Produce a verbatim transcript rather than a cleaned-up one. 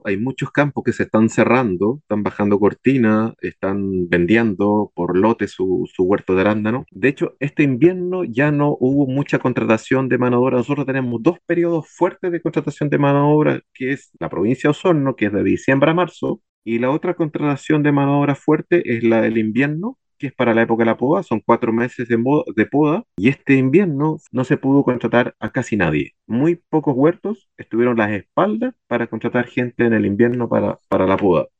Hay muchos campos que se están cerrando, están bajando cortinas, están vendiendo por lote su, su huerto de arándano. De hecho, este invierno ya no hubo mucha contratación de mano de obra. Nosotros tenemos dos periodos fuertes de contratación de mano de obra, que es la provincia de Osorno, que es de diciembre a marzo, y la otra contratación de mano de obra fuerte es la del invierno, que es para la época de la poda, son cuatro meses de, mo- de poda, y este invierno no se pudo contratar a casi nadie. Muy pocos huertos estuvieron las espaldas para contratar gente en el invierno para, para la poda.